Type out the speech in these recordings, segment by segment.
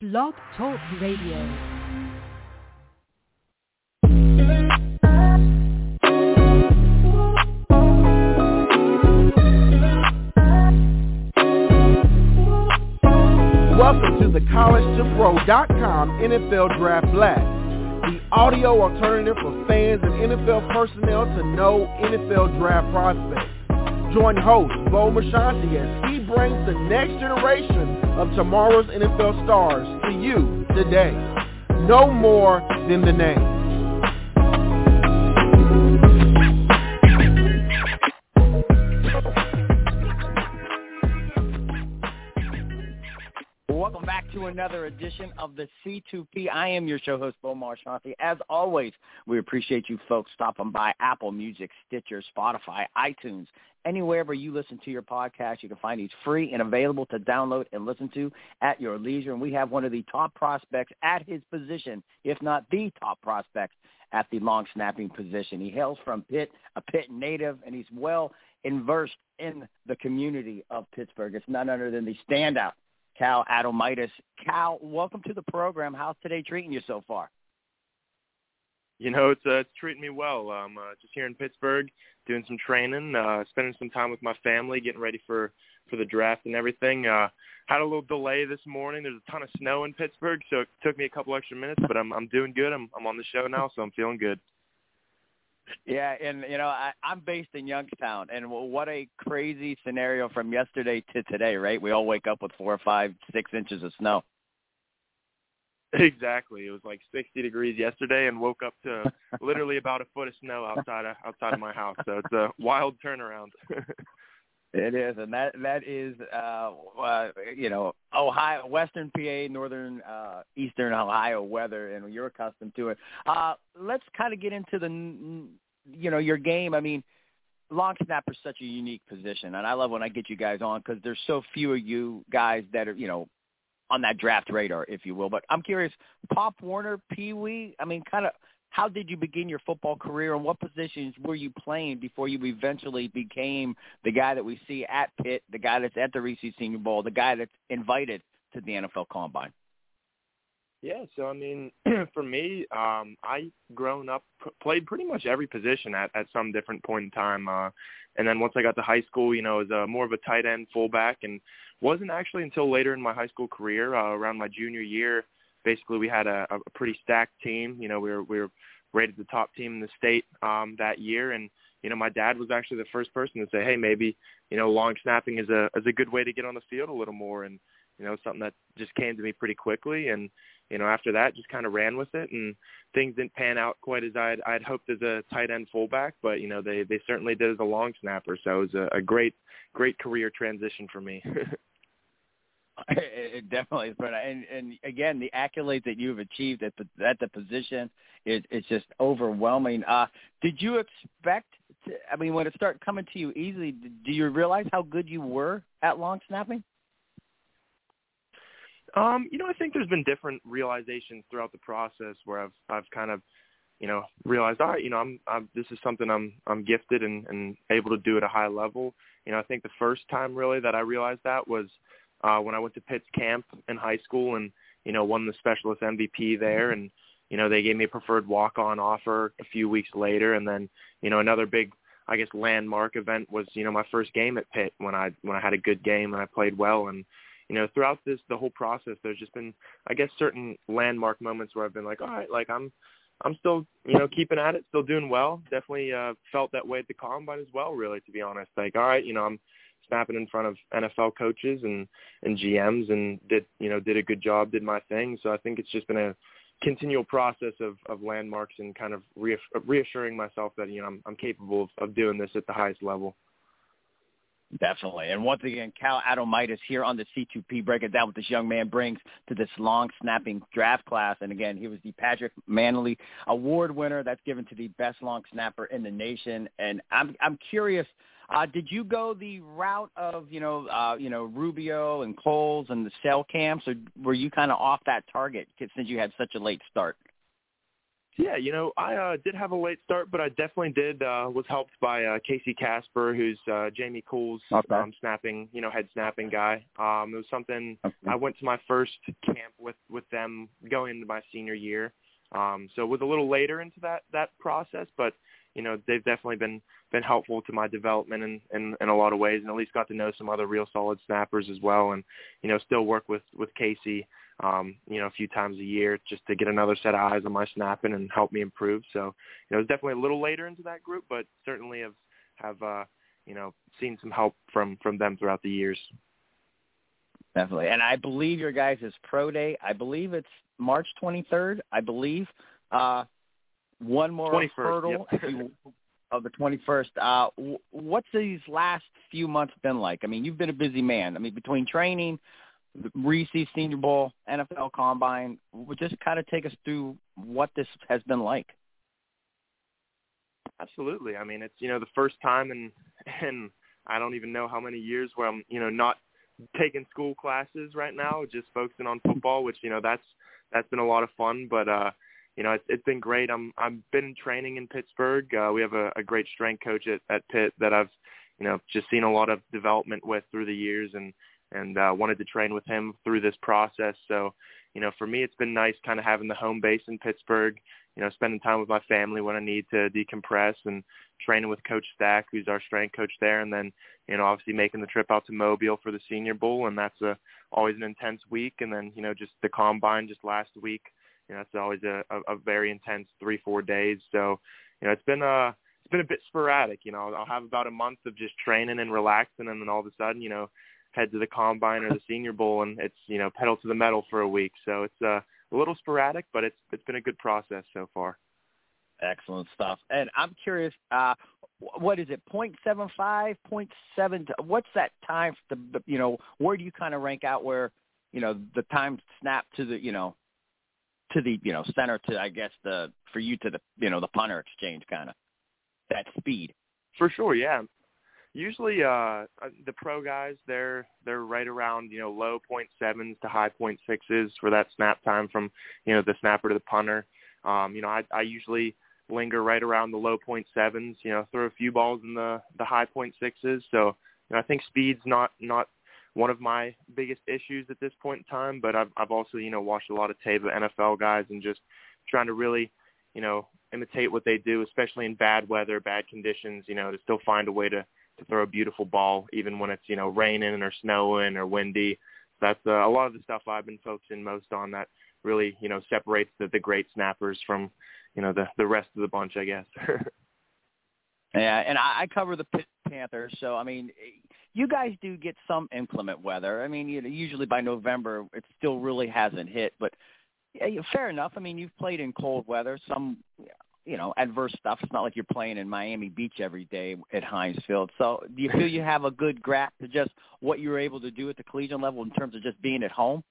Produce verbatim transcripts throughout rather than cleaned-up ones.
Blog Talk Radio. Welcome to the college to pro dot com N F L Draft Blast, the audio alternative for fans and N F L personnel to know N F L draft prospects. Join host Bo Marchionte as he brings the next generation of tomorrow's N F L stars to you today. No more than the name. Welcome back to another edition of the C two P. I am your show host, Bo Marchionte. As always, we appreciate you folks stopping by Apple Music, Stitcher, Spotify, iTunes, anywhere where you listen to your podcast. You can find these free and available to download and listen to at your leisure. And we have one of the top prospects at his position, if not the top prospect at the long snapping position. He hails from Pitt, a Pitt native, and he's well immersed in the community of Pittsburgh. It's none other than the standout Cal Adomaitis. Cal, welcome to the program. How's today treating you so far? You know, it's, uh, it's treating me well. I'm uh, just here in Pittsburgh doing some training, uh, spending some time with my family, getting ready for, for the draft and everything. Uh, had a little delay this morning. There's a ton of snow in Pittsburgh, so it took me a couple extra minutes, but I'm I'm doing good. I'm I'm on the show now, so I'm feeling good. Yeah, and, you know, I, I'm based in Youngstown, and what a crazy scenario from yesterday to today, right? We all wake up with four, five, six inches of snow. Exactly. It was like sixty degrees yesterday and woke up to literally about a foot of snow outside of, outside of my house. So it's a wild turnaround. It is, and that that is, uh, uh, you know, Ohio, Western P A, Northern, uh, Eastern Ohio weather, and you're accustomed to it. Uh, let's kind of get into the, you know, your game. I mean, long snapper is such a unique position, and I love when I get you guys on because there's so few of you guys that are, you know, on that draft radar, if you will. But I'm curious, Pop Warner, Pee Wee, I mean, kind of, how did you begin your football career, and what positions were you playing before you eventually became the guy that we see at Pitt, the guy that's at the Reese Senior Bowl, the guy that's invited to the N F L Combine? Yeah, so, I mean, for me, um, I, grown up, p- played pretty much every position at, at some different point in time. Uh, and then once I got to high school, you know, it was uh, more of a tight end fullback, and wasn't actually until later in my high school career, uh, around my junior year, basically we had a, a pretty stacked team. You know, we were, we were rated the top team in the state um, that year. And, you know, my dad was actually the first person to say, hey, maybe, you know, long snapping is a is a good way to get on the field a little more. And, you know, something that just came to me pretty quickly. And, you know, after that, just kind of ran with it. And things didn't pan out quite as I'd, I'd hoped as a tight end fullback. But, you know, they, they certainly did as a long snapper. So it was a, a great, great career transition for me. It definitely is, but and and again, the accolades that you've achieved at the at the position is it's just overwhelming. Uh, did you expect? To, I mean, when it started coming to you easily, do you realize how good you were at long snapping? Um, you know, I think there's been different realizations throughout the process where I've I've kind of, you know, realized, all right, you know, I'm, I'm this is something I'm I'm gifted and, and able to do at a high level. You know, I think the first time really that I realized that was Uh, when I went to Pitt's camp in high school and, you know, won the specialist M V P there. And, you know, they gave me a preferred walk-on offer a few weeks later. And then, you know, another big, I guess, landmark event was, you know, my first game at Pitt when I, when I had a good game and I played well. And, you know, throughout this, the whole process, there's just been, I guess, certain landmark moments where I've been like, all right, like I'm, I'm still, you know, keeping at it, still doing well. Definitely uh, felt that way at the Combine as well, really, to be honest. Like, all right, you know, I'm snapping in front of N F L coaches and, and G Ms and did, you know, did a good job, did my thing. So I think it's just been a continual process of, of landmarks and kind of reassuring myself that, you know, I'm, I'm capable of, of doing this at the highest level. Definitely. And once again, Cal Adomaitis here on the C two P, breaking down what this young man brings to this long snapping draft class. And again, he was the Patrick Manley Award winner. That's given to the best long snapper in the nation. And I'm I'm curious, Uh, did you go the route of, you know, uh, you know, Rubio and Coles and the cell camps, or were you kind of off that target since you had such a late start? Yeah, you know, I uh, did have a late start, but I definitely did uh, was helped by uh, Casey Casper, who's uh, Jamie Cole's okay. um, snapping, you know, head snapping guy. Um, it was something okay. I went to my first camp with with them going into my senior year. Um, so it was a little later into that, that process, but, you know, they've definitely been, been helpful to my development in, in, in a lot of ways, and at least got to know some other real solid snappers as well. And, you know, still work with, with Casey, um, you know, a few times a year just to get another set of eyes on my snapping and help me improve. So, you know, it was definitely a little later into that group, but certainly have, have, uh, you know, seen some help from, from them throughout the years. Definitely. And I believe your guys' pro day, I believe it's March twenty-third, I believe. Uh, one more hurdle yep. of the twenty-first. Uh, what's these last few months been like? I mean, you've been a busy man. I mean, between training, the Reese Senior Bowl, N F L Combine, just kind of take us through what this has been like. Absolutely. I mean, it's, you know, the first time in, in I don't even know how many years where I'm, you know, not taking school classes right now, just focusing on football, which, you know, that's, that's been a lot of fun, but, uh, you know, it's, it's been great. I'm, I've been training in Pittsburgh. Uh, we have a, a great strength coach at, at Pitt that I've, you know, just seen a lot of development with through the years, and, and, uh, wanted to train with him through this process. So, you know, for me, it's been nice kind of having the home base in Pittsburgh, you know, spending time with my family when I need to decompress, and training with Coach Stack, who's our strength coach there. And then, you know, obviously making the trip out to Mobile for the Senior Bowl. And that's a, always an intense week. And then, you know, just the Combine just last week, you know, it's always a, a, a very intense three, four days. So, you know, it's been a, it's been a bit sporadic. You know, I'll have about a month of just training and relaxing, and then all of a sudden, you know, head to the Combine or the Senior Bowl, and it's, you know, pedal to the metal for a week. So it's uh, a little sporadic, but it's it's been a good process so far. Excellent stuff. And I'm curious, uh, what is it, point seven five, point seven, what's that time, for the, you know, where do you kind of rank out where, you know, the time snap to the, you know, to the, you know, center to, I guess, the, for you to the, you know, the punter exchange kind of, that speed? For sure, yeah. Usually uh, the pro guys, they're they're right around, you know, low point sevens to high point sixes for that snap time from, you know, the snapper to the punter. Um, you know, I, I usually linger right around the low point sevens, you know, throw a few balls in the, the high point sixes. So, you know, I think speed's not, not one of my biggest issues at this point in time, but I've, I've also, you know, watched a lot of tape of N F L guys and just trying to really, you know, imitate what they do, especially in bad weather, bad conditions, you know, to still find a way to, to throw a beautiful ball, even when it's, you know, raining or snowing or windy. That's uh, a lot of the stuff I've been focusing most on that really, you know, separates the, the great snappers from, you know, the, the rest of the bunch, I guess. Yeah, and I, I cover the Pitt Panthers, so, I mean, you guys do get some inclement weather. I mean, you know, usually by November it still really hasn't hit, but yeah, fair enough. I mean, you've played in cold weather, some, you know, adverse stuff. It's not like you're playing in Miami Beach every day at Heinz Field. So do you feel you have a good grasp of just what you were able to do at the collegiate level in terms of just being at home?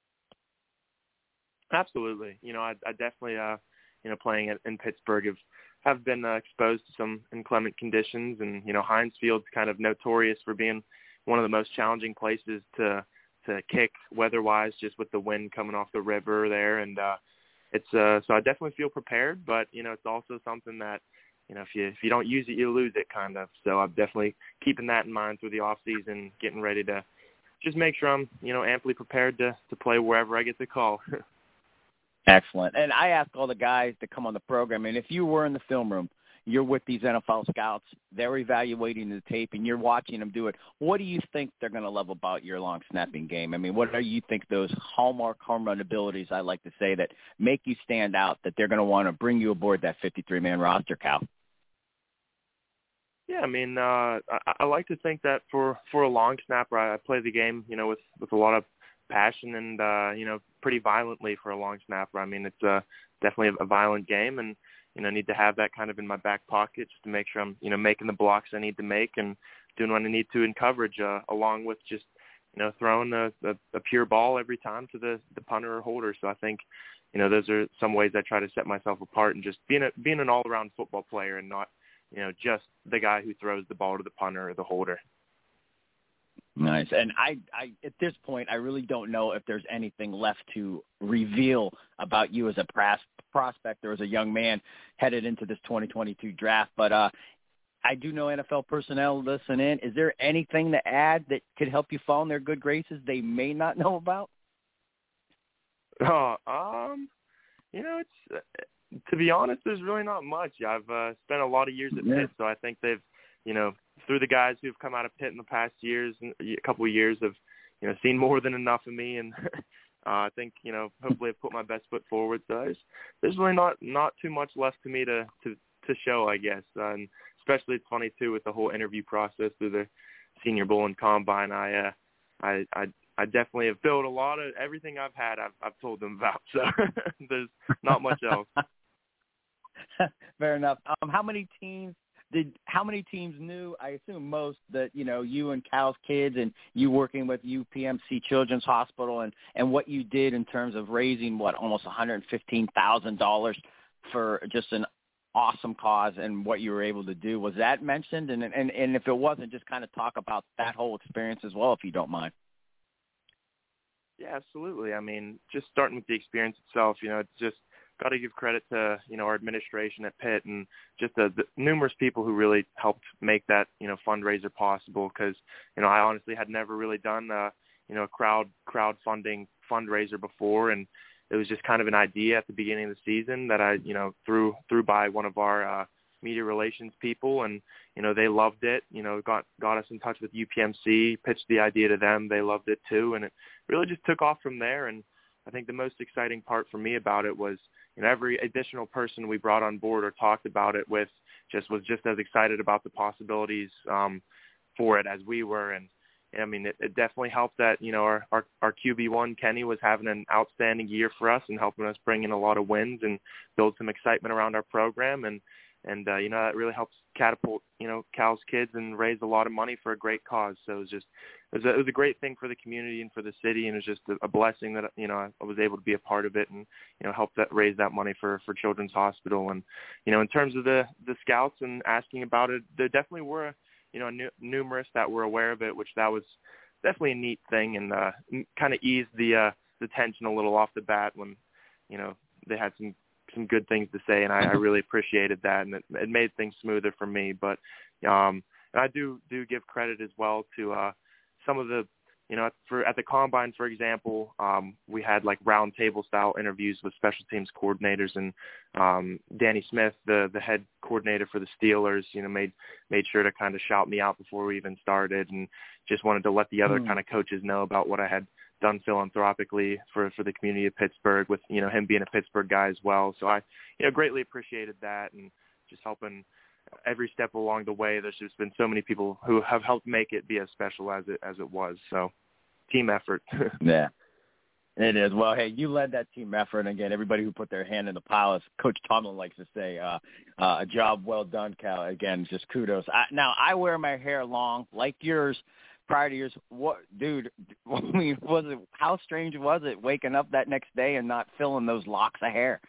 Absolutely. You know, I, I definitely, uh, you know, playing at, in Pittsburgh have, have been uh, exposed to some inclement conditions. And, you know, Heinz Field's kind of notorious for being one of the most challenging places to to kick weather-wise, just with the wind coming off the river there. And uh, it's uh, so I definitely feel prepared, but, you know, it's also something that, you know, if you if you don't use it, you lose it kind of. So I'm definitely keeping that in mind through the off season, getting ready to just make sure I'm, you know, amply prepared to, to play wherever I get the call. Excellent. And I ask all the guys to come on the program, and if you were in the film room, you're with these N F L scouts, they're evaluating the tape, and you're watching them do it, what do you think they're going to love about your long snapping game? I mean, what do you think those hallmark home run abilities, I like to say, that make you stand out, that they're going to want to bring you aboard that fifty-three man roster, Cal? Yeah, I mean, uh, I, I like to think that for, for a long snapper, I, I play the game, you know, with, with a lot of passion and, uh, you know, pretty violently for a long snapper. I mean, it's uh, definitely a violent game, and, you know, need to have that kind of in my back pocket just to make sure I'm, you know, making the blocks I need to make and doing what I need to in coverage, uh, along with just, you know, throwing a, a, a pure ball every time to the, the punter or holder. So I think, you know, those are some ways I try to set myself apart, and just being a, being an all-around football player and not, you know, just the guy who throws the ball to the punter or the holder. Nice. And I, I, at this point, I really don't know if there's anything left to reveal about you as a pras- prospect or as a young man headed into this twenty twenty-two draft. But uh, I do know N F L personnel listen in. Is there anything to add that could help you fall in their good graces they may not know about? Oh, um, you know, it's uh, to be honest, there's really not much. I've uh, spent a lot of years at Yeah. Pitt, so I think they've, you know, through the guys who've come out of Pitt in the past years, a couple of years, have, you know, seen more than enough of me, and uh, I think, you know, hopefully I've put my best foot forward. So there's, there's really not not too much left to me to to, to show, I guess. Uh, and especially it's funny too with the whole interview process through the Senior Bowl and Combine. I uh, I I I definitely have built a lot of everything I've had. I've I've told them about. So there's not much else. Fair enough. Um, how many teams did? How many teams knew? I assume most that you know you and Cal's kids and you working with U P M C Children's Hospital and and what you did in terms of raising what almost one hundred fifteen thousand dollars for just an awesome cause and what you were able to do. Was that mentioned? And and and if it wasn't, just kind of talk about that whole experience as well, if you don't mind. Yeah, absolutely. I mean, just starting with the experience itself, you know, it's just got to give credit to, you know, our administration at Pitt and just the, the numerous people who really helped make that, you know, fundraiser possible. Because, you know, I honestly had never really done, uh, you know, a crowd crowdfunding fundraiser before, and it was just kind of an idea at the beginning of the season that I, you know, threw threw by one of our uh, media relations people, and you know they loved it. You know, got got us in touch with U P M C, pitched the idea to them. They loved it too, and it really just took off from there. And I think the most exciting part for me about it was, you know, every additional person we brought on board or talked about it with just was just as excited about the possibilities um, for it as we were. And I mean, it, it definitely helped that, you know, our, our, our Q B one, Kenny, was having an outstanding year for us and helping us bring in a lot of wins and build some excitement around our program. And, and uh, you know, that really helps catapult, you know, Cal's kids and raise a lot of money for a great cause. So it was just, it was a, it was a great thing for the community and for the city. And it was just a, a blessing that, you know, I was able to be a part of it and, you know, help that raise that money for, for Children's Hospital. And, you know, in terms of the, the scouts and asking about it, there definitely were, you know, nu- numerous that were aware of it, which that was definitely a neat thing and uh, kind of eased the uh, the tension a little off the bat when, you know, they had some, some good things to say, and I, I really appreciated that, and it, it made things smoother for me. But um, and I do do give credit as well to uh, some of the, you know, for at the Combine, for example, um, we had like round table style interviews with special teams coordinators, and um, Danny Smith, the the head coordinator for the Steelers, you know, made made sure to kind of shout me out before we even started, and just wanted to let the other mm. kind of coaches know about what I had done philanthropically for for the community of Pittsburgh, with, you know, him being a Pittsburgh guy as well. So I, you know, greatly appreciated that, and just helping every step along the way. There's just been so many people who have helped make it be as special as it as it was. So team effort. Yeah, it is. Well, hey, you led that team effort. And again, everybody who put their hand in the pile, as Coach Tomlin likes to say, uh, uh, a job well done, Cal. Again, just kudos. I, now, I wear my hair long, like yours, prior to yours. What, dude, I mean, was it, how strange was it waking up that next day and not feeling those locks of hair?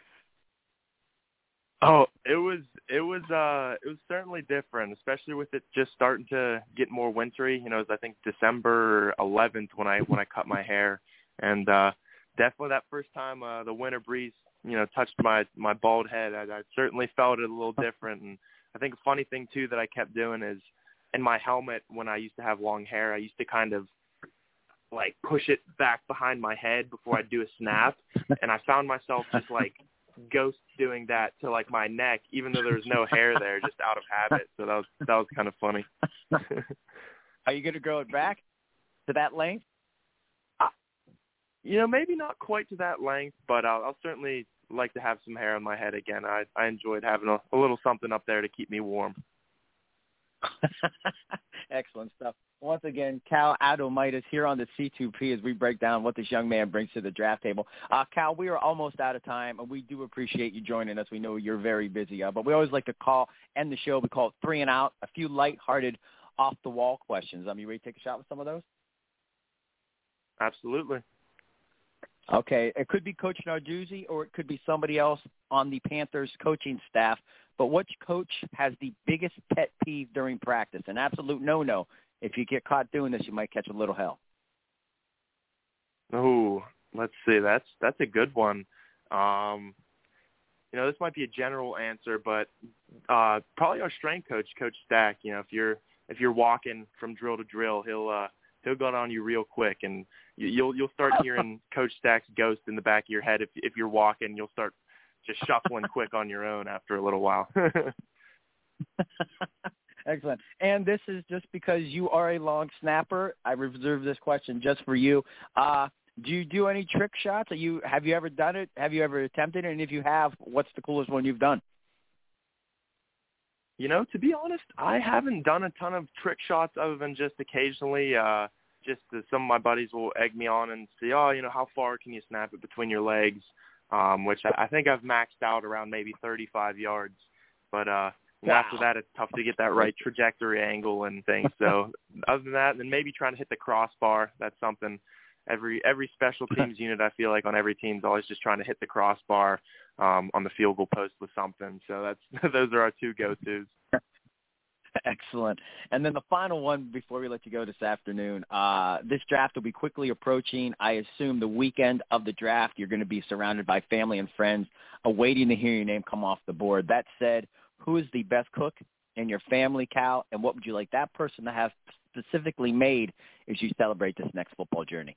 Oh, it was it was uh it was certainly different, especially with it just starting to get more wintry. You know, it was, I think, December eleventh when I when I cut my hair, and uh, definitely that first time uh, the winter breeze, you know, touched my my bald head, I, I certainly felt it a little different. And I think a funny thing too that I kept doing is in my helmet when I used to have long hair, I used to kind of like push it back behind my head before I'd do a snap, and I found myself just like ghost doing that to like my neck, even though there was no hair there, just out of habit. So that was that was kind of funny. Are you going to grow it back to that length? Uh, you know, maybe not quite to that length, but I'll, I'll certainly like to have some hair on my head again. I I enjoyed having a, a little something up there to keep me warm. Excellent stuff. Once again, Cal Adomitis here on the C two P as we break down what this young man brings to the draft table. Uh, Cal, we are almost out of time, and we do appreciate you joining us. We know you're very busy, uh, but we always like to call, end the show, we call it three and out, a few lighthearted, off-the-wall questions. Um, you ready to take a shot with some of those? Absolutely. Okay. It could be Coach Narduzzi, or it could be somebody else on the Panthers coaching staff, but which coach has the biggest pet peeve during practice? An absolute no-no. If you get caught doing this, you might catch a little hell. Oh, let's see. That's that's a good one. Um, you know, this might be a general answer, but uh, probably our strength coach, Coach Stack. You know, if you're if you're walking from drill to drill, he'll uh, he'll go on you real quick, and you, you'll you'll start hearing Coach Stack's ghost in the back of your head. If if you're walking, you'll start just shuffling quick on your own after a little while. Excellent. And this is just because you are a long snapper. I reserve this question just for you. Uh, do you do any trick shots? Are you have you ever done it? Have you ever attempted it? And if you have, what's the coolest one you've done? You know, to be honest, I haven't done a ton of trick shots other than just occasionally. Uh, just uh, some of my buddies will egg me on and say, oh, you know, how far can you snap it between your legs? Um, which I, I think I've maxed out around maybe thirty-five yards. But uh, wow. After that, it's tough to get that right trajectory angle and things. So other than that, then maybe trying to hit the crossbar. That's something every every special teams unit, I feel like on every team is always just trying to hit the crossbar um, on the field goal post with something. So that's those are our two go-tos. Excellent. And then the final one before we let you go this afternoon, uh, this draft will be quickly approaching. I assume the weekend of the draft, you're going to be surrounded by family and friends awaiting to hear your name come off the board. That said, who is the best cook in your family, Cal, and what would you like that person to have specifically made as you celebrate this next football journey?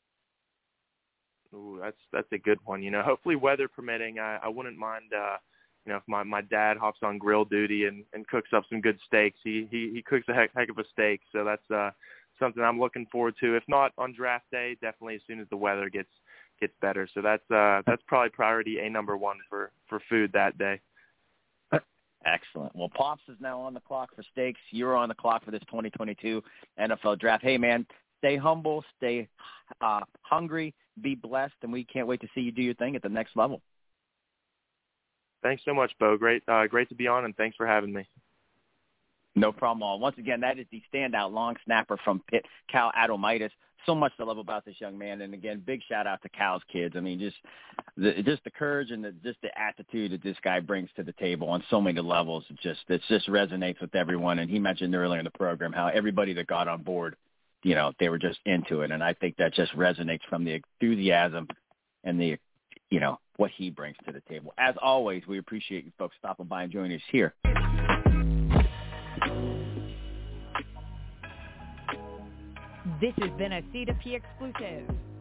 Ooh, that's that's a good one. You know, hopefully weather permitting, I, I wouldn't mind uh, – you know, if my, my dad hops on grill duty and, and cooks up some good steaks, he, he, he cooks a heck, heck of a steak. So that's uh, something I'm looking forward to. If not on draft day, definitely as soon as the weather gets gets better. So that's uh, that's probably priority A number one for, for food that day. Excellent. Well, Pops is now on the clock for steaks. You're on the clock for this twenty twenty-two N F L draft. Hey, man, stay humble, stay uh, hungry, be blessed, and we can't wait to see you do your thing at the next level. Thanks so much, Bo. Great, uh, great to be on, and thanks for having me. No problem at all. Once again, that is the standout long snapper from Pitt, Cal Adomaitis. So much to love about this young man. And, again, big shout-out to Cal's kids. I mean, just the, just the courage and the, just the attitude that this guy brings to the table on so many levels. It just, it just resonates with everyone. And he mentioned earlier in the program how everybody that got on board, you know, they were just into it. And I think that just resonates from the enthusiasm and the, you know, what he brings to the table. As always, we appreciate you folks stopping by and joining us here. This has been a C two P exclusive.